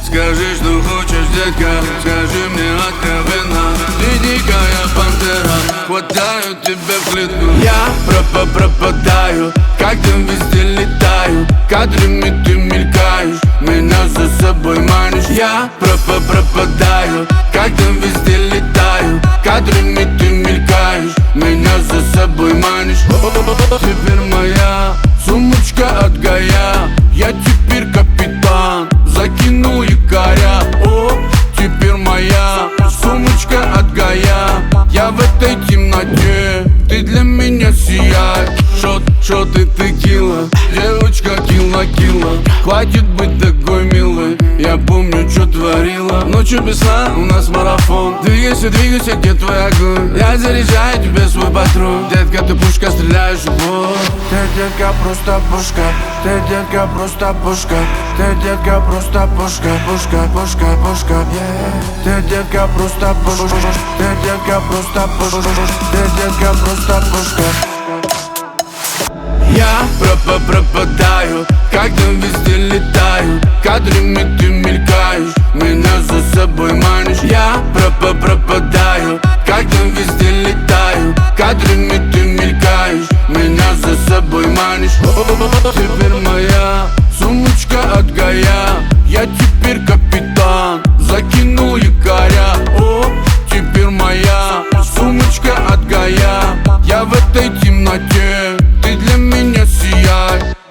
Скажи, что хочешь, детка, скажи мне откровенно. Ты дикая пантера, хватаю тебя в клетку. Я пропадаю, когда везде летаю. Кадрами ты мелькаешь, меня за собой манишь. Я пропадаю, когда везде летаю. Кадрами ты мелькаешь, меня за собой манишь. Теперь моя сумочка от Гая. Я теперь капитан, закинул якоря. О, теперь моя сумочка от Гая. Я в этой темноте, ты для меня сияй. Шот и текила, девочка килла. Хватит быть такой милой, я помню, что творила. Ночью без сна у нас марафон. Двигайся, где твой огонь. Я заряжаю тебе свой патрон. Детка, ты пушка, стреляешь в упор. Ты, детка, просто пушка. Ты, детка, просто пушка. Ты, детка, просто пушка. Пушка, yeah. Ты, детка, просто пушка. Ты, детка, просто пушка. Ты, детка, просто пушка. Я пропадаю, когда везде летаю. Кадрами ты мелькаешь, меня за собой манишь. Я пропадаю, когда везде летаю. Кадрами ты мелькаешь, меня за собой манишь. Теперь моя сумочка от Гая. Я теперь капитан, закинул якоря. О, теперь моя сумочка от Гая. Я в этой темноте, ты для меня сияй.